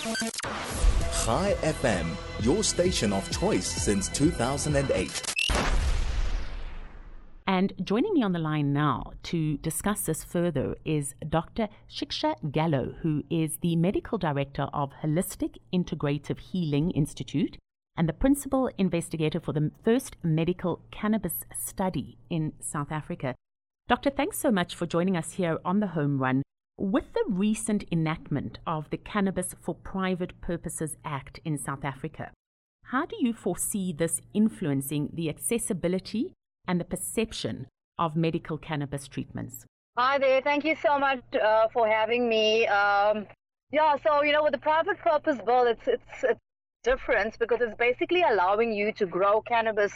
Chai FM, your station of choice since 2008. And joining me on the line now to discuss this further is Dr. Shiksha Gallo, who is the Medical Director of Holistic Integrative Healing Institute and the Principal Investigator for the first medical cannabis study in South Africa. Doctor, thanks so much for joining us here on the Home Run. With the recent enactment of the Cannabis for Private Purposes Act in South Africa, how do you foresee this influencing the accessibility and the perception of medical cannabis treatments? Hi there. Thank you so much for having me. With the private purpose bill, it's different because it's basically allowing you to grow cannabis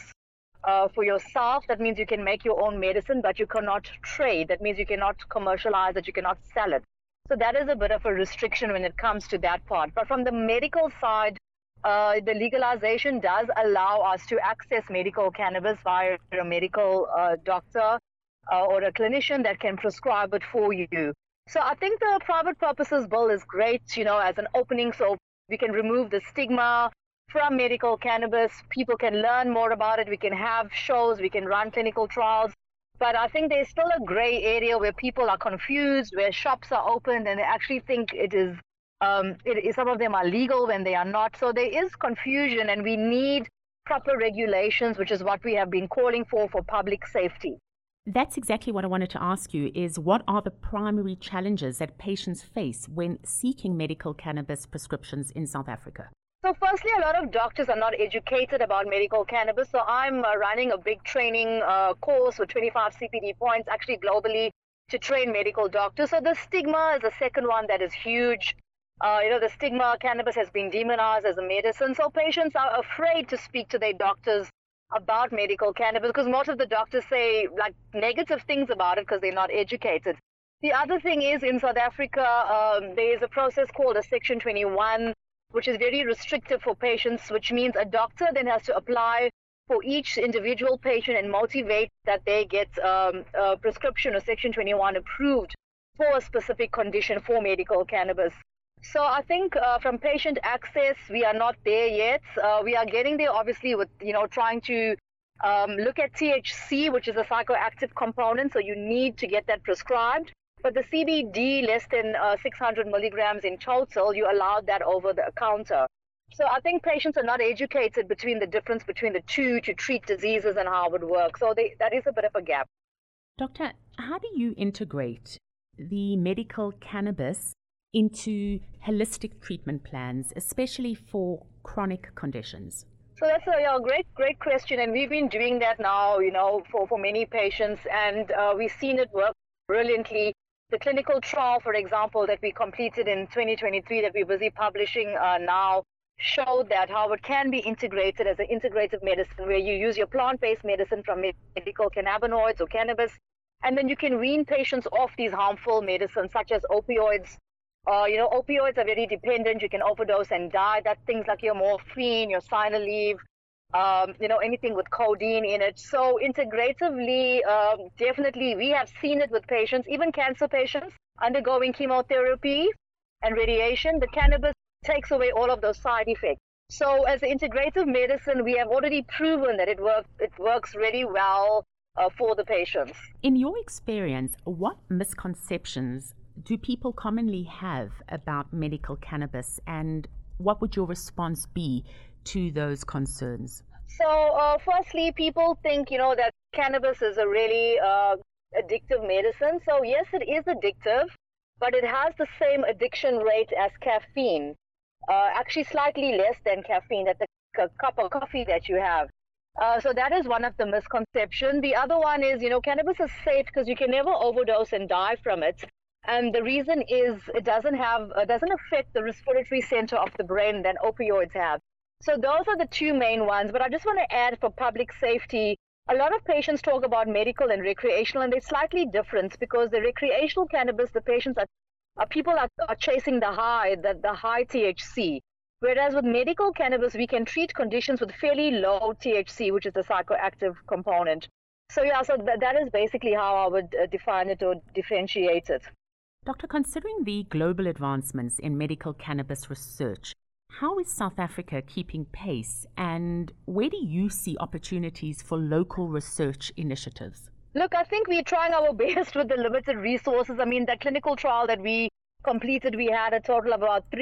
for yourself. That means you can make your own medicine, but you cannot trade. That means you cannot commercialize it, you cannot sell it. So that is a bit of a restriction when it comes to that part. But from the medical side, the legalization does allow us to access medical cannabis via a medical doctor or a clinician that can prescribe it for you. So I think the private purposes bill is great, as an opening, so we can remove the stigma from medical cannabis. People can learn more about it. We can have shows, we can run clinical trials. But I think there's still a gray area where people are confused, where shops are opened and they actually think it is some of them are legal when they are not. So there is confusion and we need proper regulations, which is what we have been calling for public safety. That's exactly what I wanted to ask you, is what are the primary challenges that patients face when seeking medical cannabis prescriptions in South Africa? So firstly, a lot of doctors are not educated about medical cannabis. So I'm running a big training course with 25 CPD points, actually globally, to train medical doctors. So the stigma is the second one that is huge. The stigma, cannabis has been demonized as a medicine. So patients are afraid to speak to their doctors about medical cannabis because most of the doctors say negative things about it because they're not educated. The other thing is in South Africa, there is a process called a Section 21, which is very restrictive for patients, which means a doctor then has to apply for each individual patient and motivate that they get a prescription or Section 21 approved for a specific condition for medical cannabis. So I think from patient access, we are not there yet. We are getting there, obviously, with trying to look at THC, which is a psychoactive component. So you need to get that prescribed. But the CBD, less than 600 milligrams in total, you allowed that over the counter. So I think patients are not educated between the difference between the two to treat diseases and how it works. So that is a bit of a gap. Doctor, how do you integrate the medical cannabis into holistic treatment plans, especially for chronic conditions? So that's a great question. And we've been doing that now, for many patients. And we've seen it work brilliantly. The clinical trial, for example, that we completed in 2023 that we're busy publishing now showed that how it can be integrated as an integrative medicine where you use your plant-based medicine from medical cannabinoids or cannabis, and then you can wean patients off these harmful medicines such as opioids. Opioids are very dependent. You can overdose and die. That's things like your morphine, your Synaleve, anything with codeine in it. So integratively, definitely, we have seen it with patients, even cancer patients undergoing chemotherapy and radiation. The cannabis takes away all of those side effects. So as an integrative medicine, we have already proven that it works really well for the patients. In your experience, what misconceptions do people commonly have about medical cannabis, and what would your response be to those concerns? So firstly, people think, that cannabis is a really addictive medicine. So yes, it is addictive, but it has the same addiction rate as caffeine, actually slightly less than caffeine, at the cup of coffee that you have. So that is one of the misconceptions. The other one is, cannabis is safe because you can never overdose and die from it. And the reason is it doesn't affect the respiratory center of the brain that opioids have. So those are the two main ones. But I just want to add, for public safety, a lot of patients talk about medical and recreational, and they're slightly different because the recreational cannabis, the patients people are chasing the high THC. Whereas with medical cannabis, we can treat conditions with fairly low THC, which is the psychoactive component. So that is basically how I would define it or differentiate it. Doctor, considering the global advancements in medical cannabis research, how is South Africa keeping pace, and where do you see opportunities for local research initiatives? Look, I think we're trying our best with the limited resources. I mean, the clinical trial that we completed, we had a total of about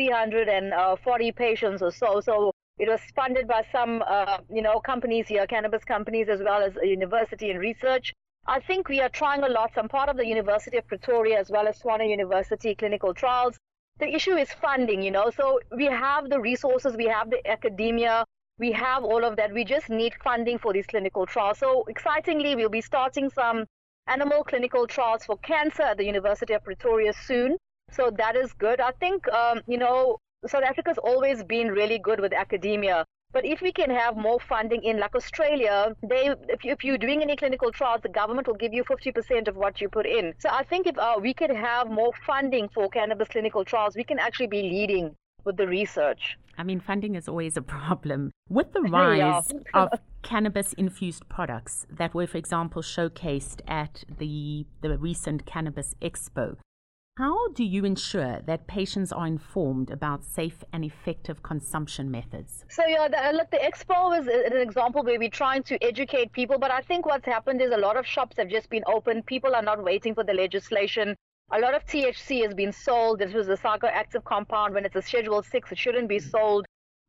340 patients or so. So it was funded by some, companies here, cannabis companies, as well as a university and research. I think we are trying a lot. I'm part of the University of Pretoria as well as Tshwane University clinical trials. The issue is funding, so we have the resources, we have the academia, we have all of that. We just need funding for these clinical trials. So excitingly, we'll be starting some animal clinical trials for cancer at the University of Pretoria soon. So that is good. I think, South Africa's always been really good with academia. But if we can have more funding in, like Australia, if you're doing any clinical trials, the government will give you 50% of what you put in. So I think if we could have more funding for cannabis clinical trials, we can actually be leading with the research. I mean, funding is always a problem. With the rise of cannabis-infused products that were, for example, showcased at the recent Cannabis Expo, how do you ensure that patients are informed about safe and effective consumption methods? So, the expo is an example where we're trying to educate people. But I think what's happened is a lot of shops have just been opened. People are not waiting for the legislation. A lot of THC has been sold. This was a psychoactive compound. When it's a Schedule 6, it shouldn't be sold,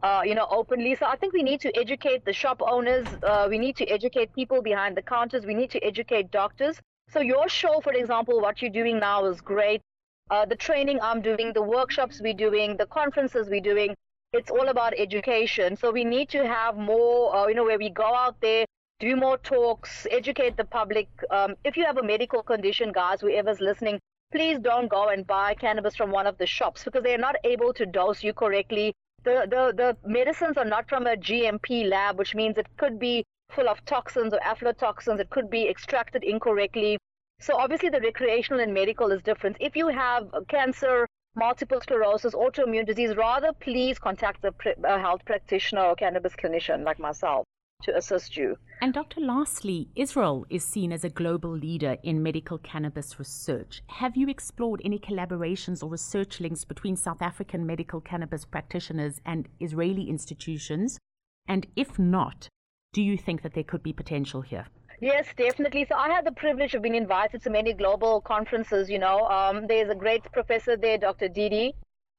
openly. So I think we need to educate the shop owners. We need to educate people behind the counters. We need to educate doctors. So your show, for example, what you're doing now is great. The training I'm doing, the workshops we're doing, the conferences we're doing, it's all about education. So we need to have more, where we go out there, do more talks, educate the public. If you have a medical condition, guys, whoever's listening, please don't go and buy cannabis from one of the shops because they're not able to dose you correctly. The medicines are not from a GMP lab, which means it could be full of toxins or aflatoxins. It could be extracted incorrectly. So obviously the recreational and medical is different. If you have cancer, multiple sclerosis, autoimmune disease, rather please contact a health practitioner or cannabis clinician like myself to assist you. And Dr. lastly, Israel is seen as a global leader in medical cannabis research. Have you explored any collaborations or research links between South African medical cannabis practitioners and Israeli institutions? And if not, do you think that there could be potential here? Yes, definitely. So I had the privilege of being invited to many global conferences, There's a great professor there, Dr. Didi.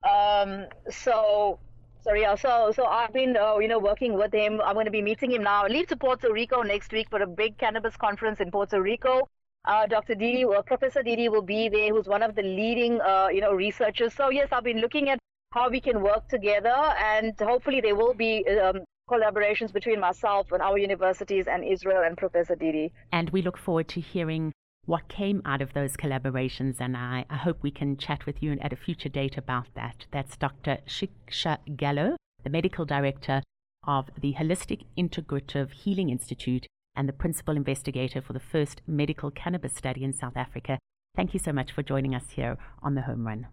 So I've been, working with him. I'm going to be meeting him now. I leave to Puerto Rico next week for a big cannabis conference in Puerto Rico. Dr. Didi, Professor Didi will be there, who's one of the leading, researchers. So yes, I've been looking at how we can work together, and hopefully there will be collaborations between myself and our universities and Israel and Professor Didi. And we look forward to hearing what came out of those collaborations, and I hope we can chat with you at a future date about that. That's Dr. Shiksha Gallo, the Medical Director of the Holistic Integrative Healing Institute and the Principal Investigator for the first medical cannabis study in South Africa. Thank you so much for joining us here on The Home Run.